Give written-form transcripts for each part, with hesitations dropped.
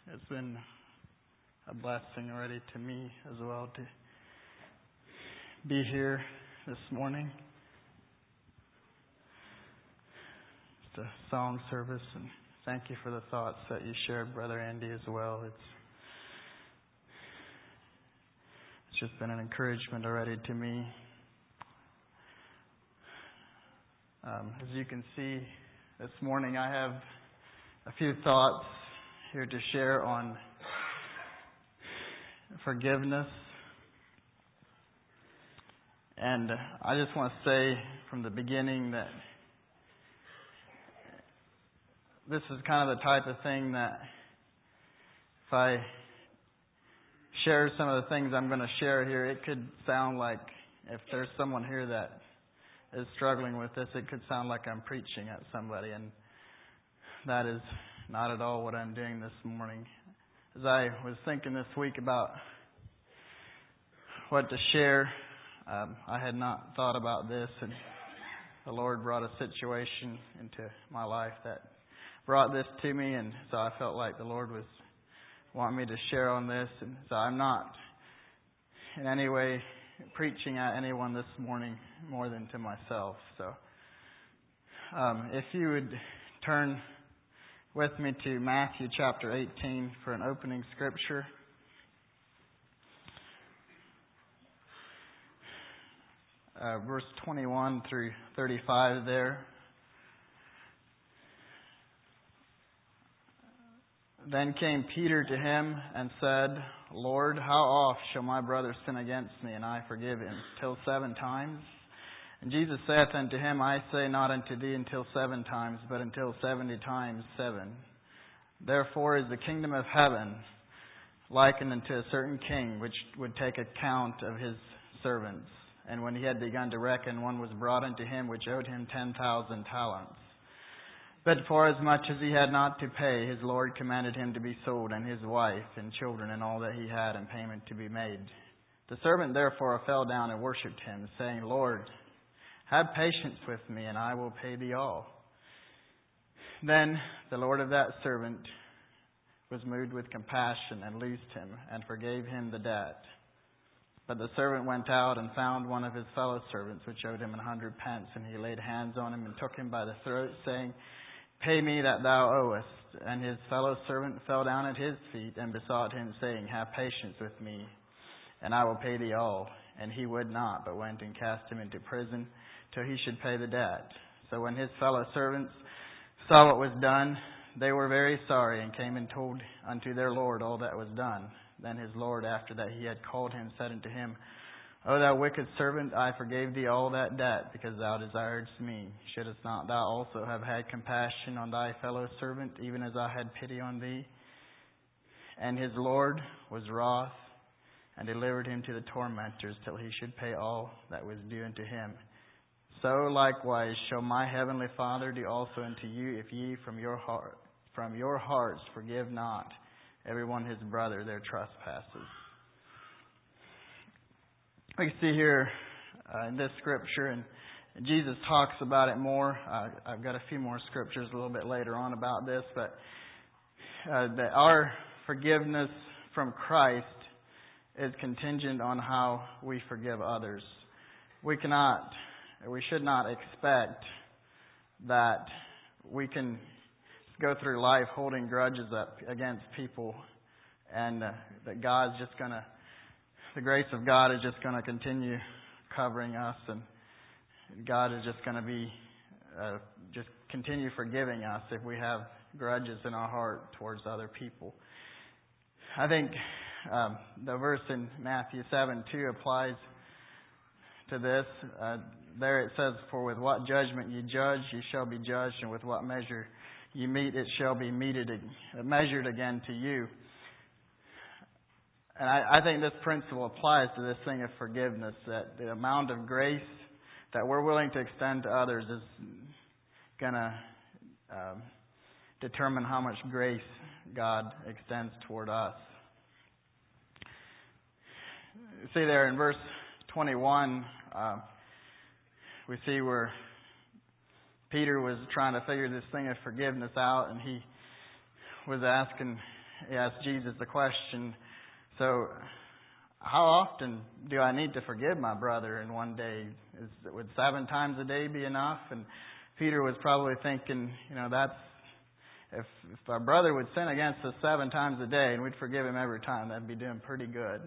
It's been a blessing already to me as well to be here this morning. It's a song service, and thank you for the thoughts that you shared, Brother Andy, as well. It's just been an encouragement already to me. As you can see, this morning I have a few thoughts here to share on forgiveness. And I just want to say from the beginning that this is kind of the type of thing that if I share some of the things I'm going to share here, it could sound like, if there's someone here that is struggling with this, it could sound like I'm preaching at somebody, and that is not at all what I'm doing this morning. As I was thinking this week about what to share, I had not thought about this, and the Lord brought a situation into my life that brought this to me, and so I felt like the Lord was wanting me to share on this, and so I'm not in any way preaching at anyone this morning more than to myself. So if you would turn with me to Matthew chapter 18 for an opening scripture. Verse 21 through 35 there. Then came Peter to him and said, Lord, how oft shall my brother sin against me, and I forgive him? Till 7 times? And Jesus saith unto him, I say not unto thee until 7 times, but until 70 times 7. Therefore is the kingdom of heaven likened unto a certain king, which would take account of his servants. And when he had begun to reckon, one was brought unto him which owed him 10,000 talents. But forasmuch as he had not to pay, his Lord commanded him to be sold, and his wife and children and all that he had, and payment to be made. The servant therefore fell down and worshipped him, saying, Lord, have patience with me, and I will pay thee all. Then the Lord of that servant was moved with compassion, and loosed him, and forgave him the debt. But the servant went out and found one of his fellow servants, which owed him 100 pence, and he laid hands on him and took him by the throat, saying, Pay me that thou owest. And his fellow servant fell down at his feet and besought him, saying, Have patience with me, and I will pay thee all. And he would not, but went and cast him into prison till he should pay the debt. So when his fellow servants saw what was done, they were very sorry, and came and told unto their Lord all that was done. Then his Lord, after that he had called him, said unto him, O thou wicked servant, I forgave thee all that debt, because thou desiredst me. Shouldest not thou also have had compassion on thy fellow servant, even as I had pity on thee? And his Lord was wroth, and delivered him to the tormentors, till he should pay all that was due unto him. So likewise shall my heavenly Father do also unto you, if ye from your hearts forgive not everyone his brother their trespasses. We can see here in this scripture, and Jesus talks about it more. I've got a few more scriptures a little bit later on about this, but that our forgiveness from Christ is contingent on how we forgive others. We should not expect that we can go through life holding grudges up against people, and that the grace of God is just going to continue covering us, and God is just going to be just continue forgiving us if we have grudges in our heart towards other people. I think the verse in Matthew 7:2 applies to this. There it says, For with what judgment ye judge, ye shall be judged, and with what measure ye mete, it shall be measured again to you. And I think this principle applies to this thing of forgiveness, that the amount of grace that we're willing to extend to others is going to determine how much grace God extends toward us. See there in verse 21, we see where Peter was trying to figure this thing of forgiveness out, and he was asking he asked Jesus the question, so how often do I need to forgive my brother in one day? Would 7 times a day be enough? And Peter was probably thinking, that's if our brother would sin against us 7 times a day and we'd forgive him every time, that'd be doing pretty good.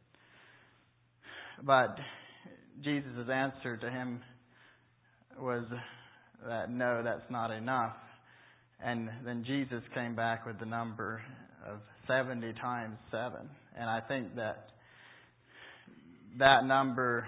But Jesus' answer to him was that no, that's not enough. And then Jesus came back with the number of 70 times 7. And I think that number,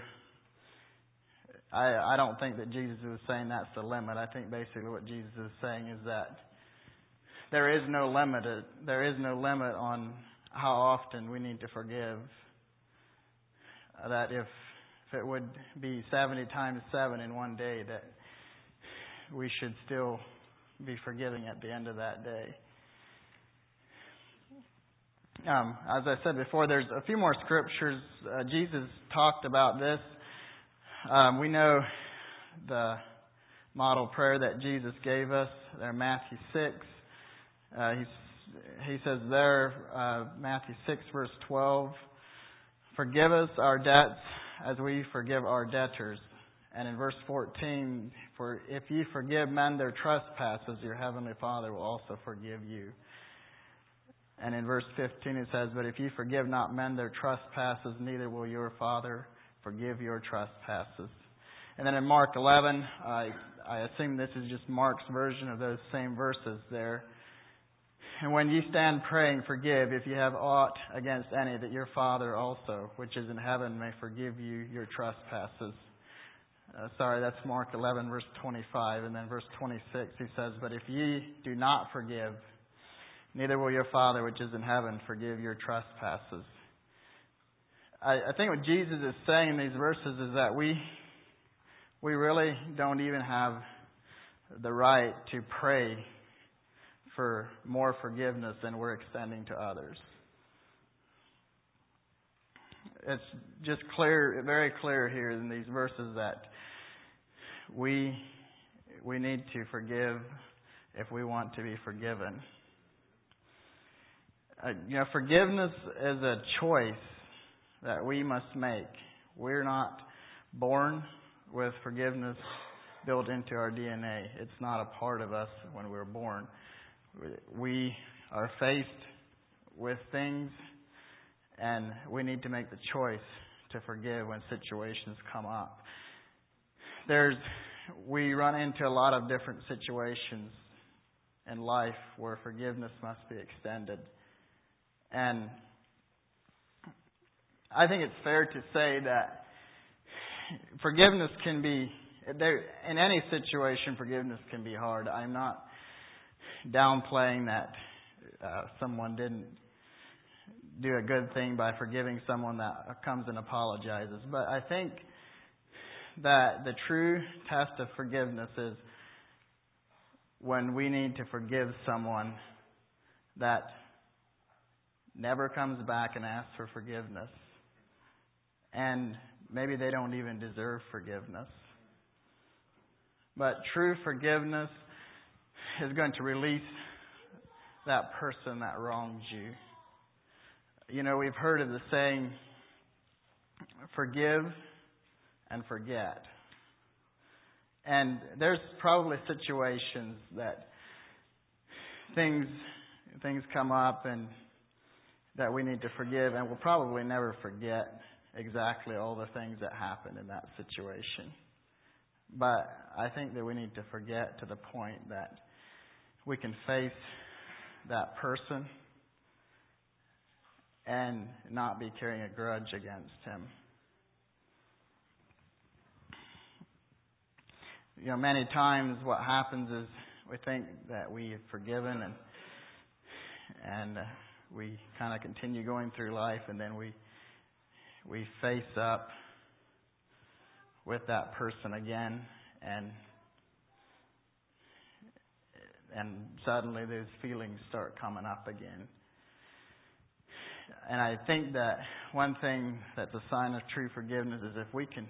I don't think that Jesus was saying that's the limit. I think basically what Jesus is saying is that there is no limit. There is no limit on how often we need to forgive. That if it would be 70 times 7 in one day, that we should still be forgiving at the end of that day. As I said before, there's a few more scriptures. Jesus talked about this. We know the model prayer that Jesus gave us there in Matthew 6. He says there, Matthew 6 verse 12, forgive us our debts as we forgive our debtors. And in verse 14, for if ye forgive men their trespasses, your heavenly Father will also forgive you. And in verse 15 it says, but if ye forgive not men their trespasses, neither will your Father forgive your trespasses. And then in Mark 11, I assume this is just Mark's version of those same verses there. And when ye stand praying, forgive if ye have aught against any, that your Father also, which is in heaven, may forgive you your trespasses. That's Mark 11, verse 25. And then verse 26, he says, but if ye do not forgive, neither will your Father which is in heaven forgive your trespasses. I think what Jesus is saying in these verses is that we really don't even have the right to pray for more forgiveness than we're extending to others. It's just clear, very clear here in these verses that we need to forgive if we want to be forgiven. Forgiveness is a choice that we must make. We're not born with forgiveness built into our DNA. It's not a part of us when we're born. We are faced with things, and we need to make the choice to forgive when situations come up. We run into a lot of different situations in life where forgiveness must be extended. And I think it's fair to say that forgiveness can be, in any situation, forgiveness can be hard. I'm not downplaying that someone didn't do a good thing by forgiving someone that comes and apologizes. But I think that the true test of forgiveness is when we need to forgive someone that never comes back and asks for forgiveness. And maybe they don't even deserve forgiveness. But true forgiveness is going to release that person that wronged you. We've heard of the saying, forgive and forget. And there's probably situations that things come up and that we need to forgive, and we'll probably never forget exactly all the things that happened in that situation. But I think that we need to forget to the point that we can face that person and not be carrying a grudge against him. Many times what happens is we think that we have forgiven and we kind of continue going through life, and then we face up with that person again, and suddenly those feelings start coming up again. And I think that one thing that's a sign of true forgiveness is if we can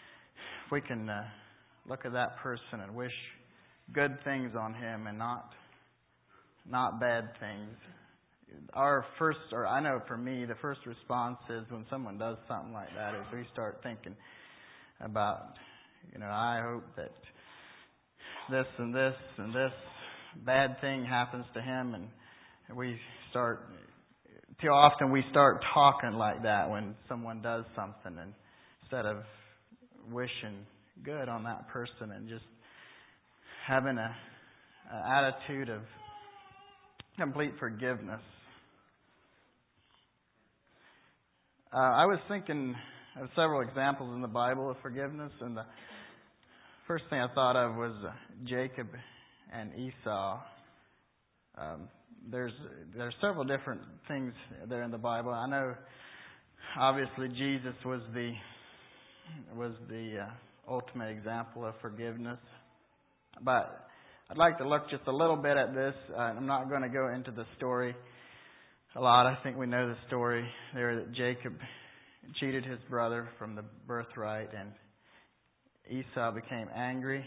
look at that person and wish good things on him and not bad things. our first, or I know for me, the first response is when someone does something like that is we start thinking about, I hope that this and this and this bad thing happens to him, and too often we start talking like that when someone does something, and instead of wishing good on that person and just having an attitude of complete forgiveness. I was thinking of several examples in the Bible of forgiveness, and the first thing I thought of was Jacob and Esau. There's several different things there in the Bible. I know, obviously, Jesus was the ultimate example of forgiveness, but I'd like to look just a little bit at this. I'm not going to go into the story a lot. I think we know the story there that Jacob cheated his brother from the birthright, and Esau became angry.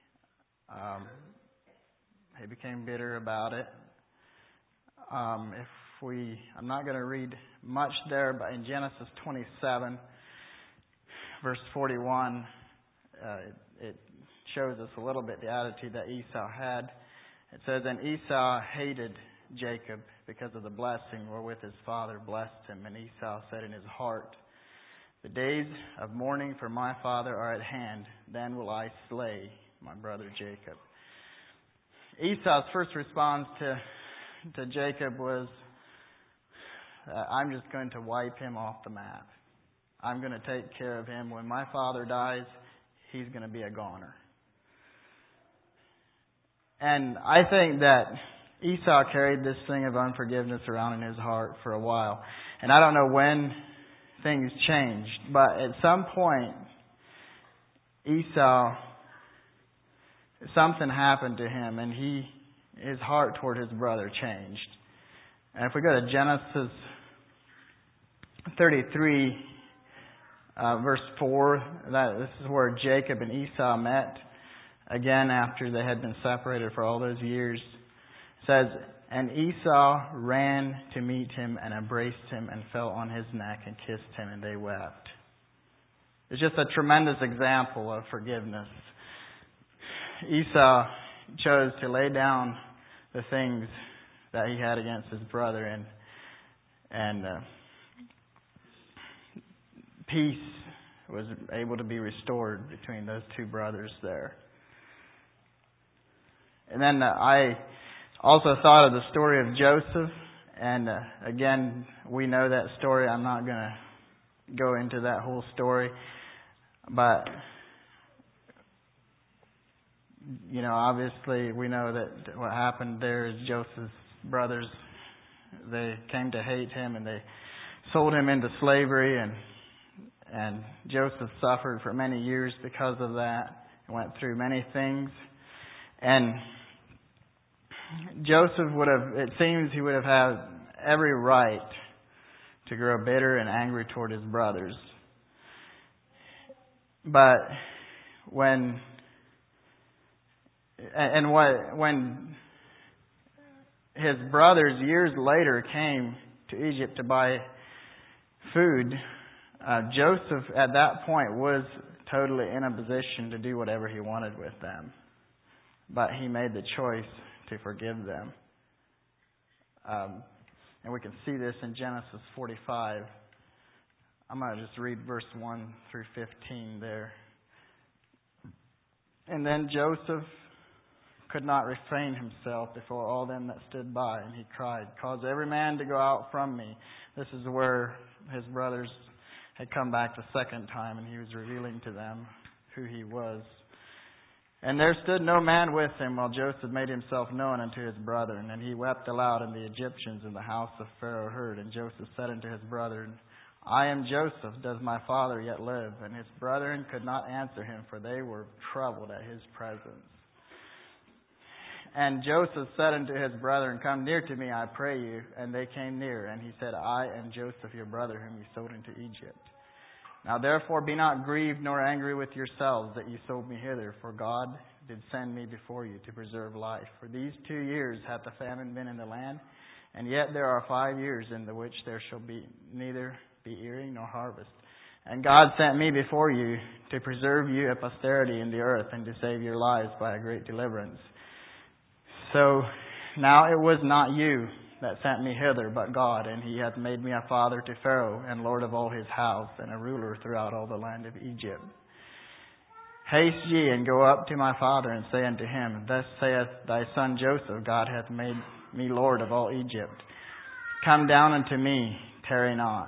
He became bitter about it. I'm not going to read much there, but in Genesis 27, verse 41, it shows us a little bit the attitude that Esau had. It says, "And Esau hated Jacob because of the blessing wherewith his father blessed him. And Esau said in his heart, The days of mourning for my father are at hand. Then will I slay my brother Jacob." Esau's first response to Jacob was, I'm just going to wipe him off the map. I'm going to take care of him. When my father dies, he's going to be a goner. And I think that Esau carried this thing of unforgiveness around in his heart for a while. And I don't know when things changed, but at some point, Esau, something happened to him, and his heart toward his brother changed. And if we go to Genesis 33, verse 4, this is where Jacob and Esau met again after they had been separated for all those years. It says, "And Esau ran to meet him and embraced him and fell on his neck and kissed him, and they wept." It's just a tremendous example of forgiveness. Esau chose to lay down the things that he had against his brother, and peace was able to be restored between those two brothers there. And then I also thought of the story of Joseph, and again, we know that story. I'm not going to go into that whole story, but obviously we know that what happened there is Joseph's brothers, they came to hate him and they sold him into slavery, and Joseph suffered for many years because of that and went through many things. And Joseph it seems he would have had every right to grow bitter and angry toward his brothers. But when his brothers years later came to Egypt to buy food, Joseph at that point was totally in a position to do whatever he wanted with them. But he made the choice to forgive them. And we can see this in Genesis 45. I'm going to just read verse 1 through 15 there. "And then Joseph could not refrain himself before all them that stood by, and he cried, Cause every man to go out from me." This is where his brothers had come back the second time, and he was revealing to them who he was. "And there stood no man with him, while Joseph made himself known unto his brethren. And he wept aloud, and the Egyptians in the house of Pharaoh heard. And Joseph said unto his brethren, I am Joseph, does my father yet live? And his brethren could not answer him, for they were troubled at his presence. And Joseph said unto his brethren, Come near to me, I pray you. And they came near. And he said, I am Joseph your brother, whom you sold into Egypt. Now therefore be not grieved nor angry with yourselves that ye sold me hither, for God did send me before you to preserve life. For these 2 years hath the famine been in the land, And yet there are 5 years in the which there shall be neither be earing nor harvest. And God sent me before you to preserve you a posterity in the earth and to save your lives by a great deliverance. So now it was not you that sent me hither, but God, and He hath made me a father to Pharaoh, and lord of all his house, and a ruler throughout all the land of Egypt. Haste ye, and go up to my father, and say unto him, Thus saith thy son Joseph, God hath made me lord of all Egypt. Come down unto me, tarry not.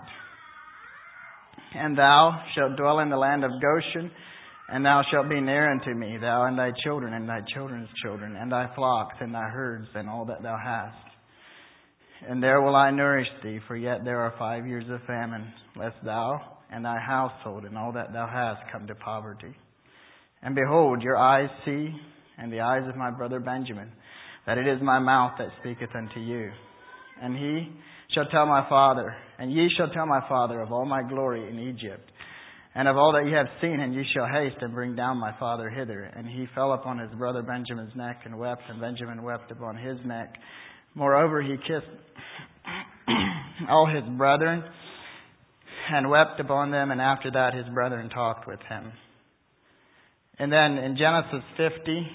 And thou shalt dwell in the land of Goshen, and thou shalt be near unto me, thou and thy children, and thy children's children, and thy flocks, and thy herds, and all that thou hast. And there will I nourish thee, for yet there are 5 years of famine, lest thou and thy household and all that thou hast come to poverty. And behold, your eyes see, and the eyes of my brother Benjamin, that it is my mouth that speaketh unto you. And he shall tell my father, and ye shall tell my father of all my glory in Egypt, and of all that ye have seen, and ye shall haste and bring down my father hither. And he fell upon his brother Benjamin's neck and wept, and Benjamin wept upon his neck. Moreover, he kissed all his brethren and wept upon them, and after that his brethren talked with him. And then in Genesis 50,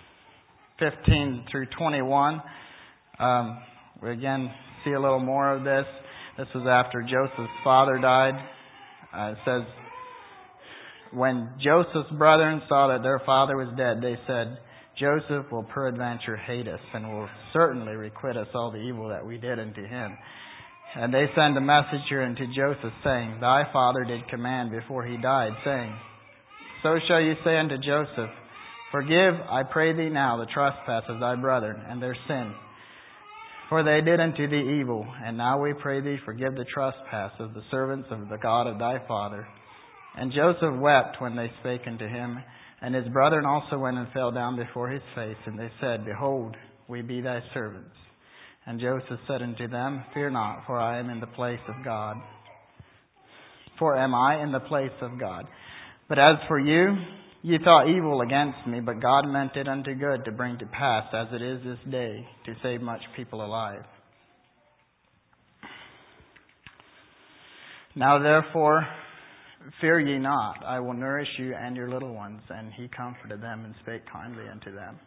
15 through 21, we again see a little more of this. This was after Joseph's father died. It says, when Joseph's brethren saw that their father was dead, they said, Joseph will peradventure hate us, and will certainly requite us all the evil that we did unto him. And they sent a messenger unto Joseph, saying, Thy father did command before he died, saying, So shall you say unto Joseph, Forgive, I pray thee now, the trespass of thy brethren, and their sin. For they did unto thee evil, and now we pray thee, forgive the trespass of the servants of the God of thy father. And Joseph wept when they spake unto him, and his brethren also went and fell down before his face, and they said, Behold, we be thy servants. And Joseph said unto them, Fear not, for I am in the place of God. For am I in the place of God? But as for you, ye thought evil against me, but God meant it unto good to bring to pass, as it is this day, to save much people alive. Now therefore, fear ye not, I will nourish you and your little ones. And he comforted them and spake kindly unto them.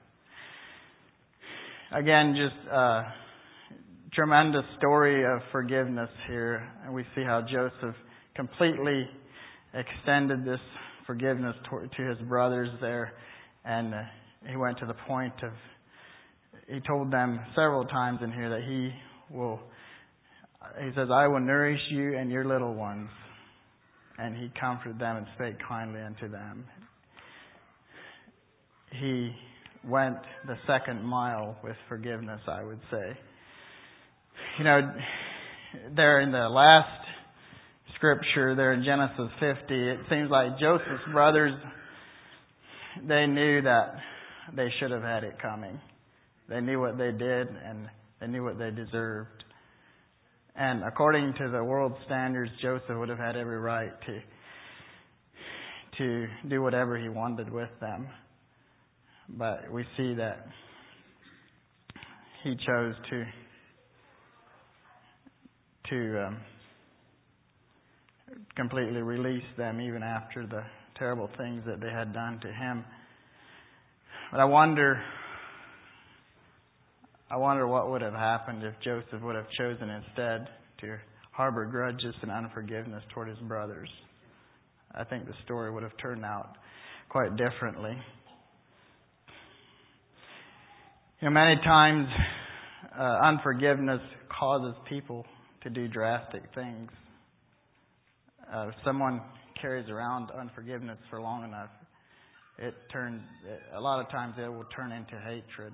Again, just a tremendous story of forgiveness here. And we see how Joseph completely extended this forgiveness to his brothers there. And he went to the point of, he told them several times in here that he says, I will nourish you and your little ones. And he comforted them and spake kindly unto them. He went the second mile with forgiveness, I would say. You know, there in the last scripture, there in Genesis 50, it seems like Joseph's brothers, they knew that they should have had it coming. They knew what they did, and they knew what they deserved. And according to the world standards, Joseph would have had every right to do whatever he wanted with them. But we see that he chose to completely release them even after the terrible things that they had done to him. But I wonder what would have happened if Joseph would have chosen instead to harbor grudges and unforgiveness toward his brothers. I think the story would have turned out quite differently. You know, many times unforgiveness causes people to do drastic things. If someone carries around unforgiveness for long enough, a lot of times it will turn into hatred.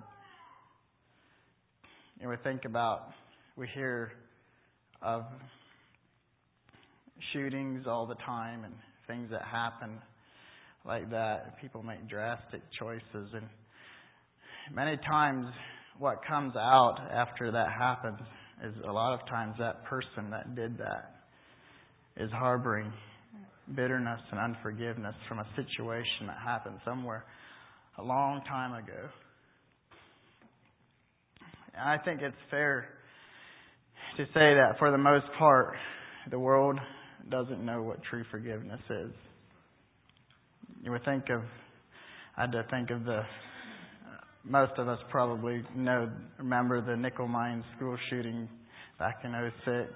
You know, we hear of shootings all the time and things that happen like that. People make drastic choices, and many times what comes out after that happens is a lot of times that person that did that is harboring bitterness and unforgiveness from a situation that happened somewhere a long time ago. And I think it's fair to say that for the most part, the world doesn't know what true forgiveness is. You would think of, I had to think of most of us probably remember the Nickel Mines school shooting back in 2006.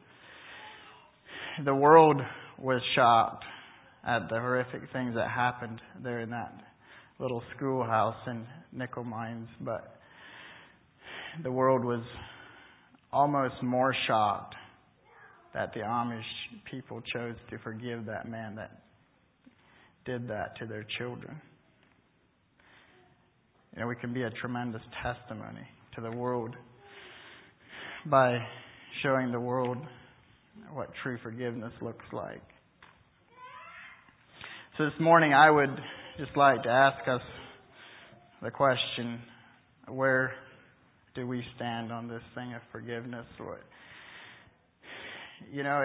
The world was shocked at the horrific things that happened there in that little schoolhouse in Nickel Mines, but the world was almost more shocked that the Amish people chose to forgive that man that did that to their children. You know, we can be a tremendous testimony to the world by showing the world what true forgiveness looks like. So this morning I would just like to ask us the question, where do we stand on this thing of forgiveness? You know,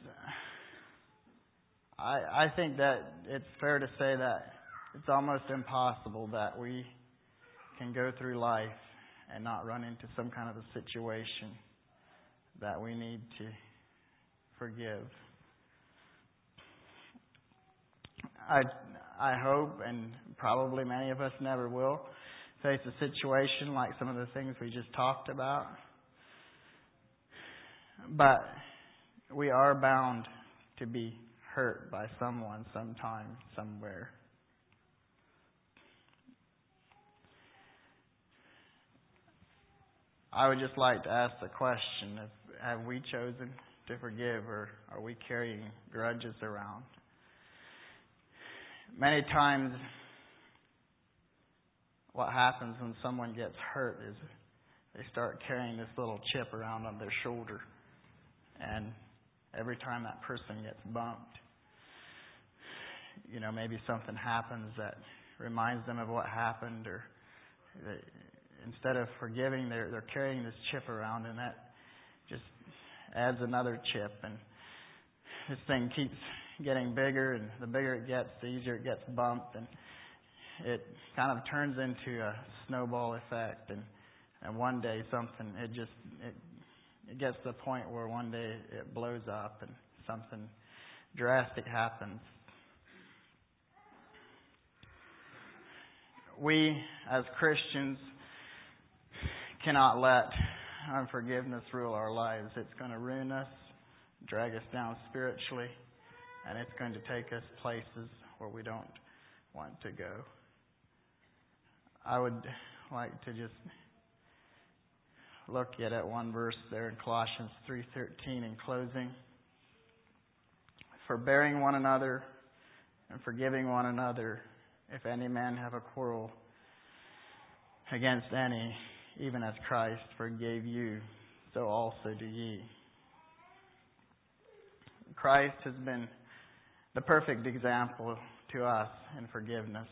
I think that it's fair to say that it's almost impossible that we can go through life and not run into some kind of a situation that we need to forgive. I hope, and probably many of us never will, face a situation like some of the things we just talked about. But we are bound to be hurt by someone sometime, somewhere. I would just like to ask the question, have we chosen to forgive, or are we carrying grudges around? Many times what happens when someone gets hurt is they start carrying this little chip around on their shoulder. And every time that person gets bumped, you know, maybe something happens that reminds them of what happened, or instead of forgiving, they're carrying this chip around, and that just adds another chip, and this thing keeps getting bigger, and the bigger it gets, the easier it gets bumped, and it kind of turns into a snowball effect, and one day it gets to the point where one day it blows up and something drastic happens. We, as Christians, cannot let unforgiveness rule our lives. It's going to ruin us, drag us down spiritually, and it's going to take us places where we don't want to go. I would like to just look at one verse there in Colossians 3:13 in closing. Forbearing one another and forgiving one another, if any man have a quarrel against any, even as Christ forgave you, so also do ye. Christ has been the perfect example to us in forgiveness.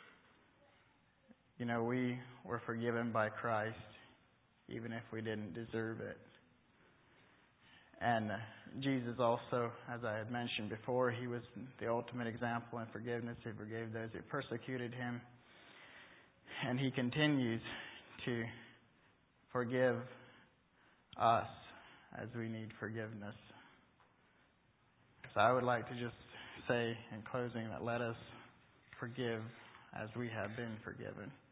You know, we were forgiven by Christ, even if we didn't deserve it. And Jesus also, as I had mentioned before, he was the ultimate example in forgiveness. He forgave those who persecuted him. And he continues to forgive us as we need forgiveness. So I would like to just say in closing that let us forgive as we have been forgiven.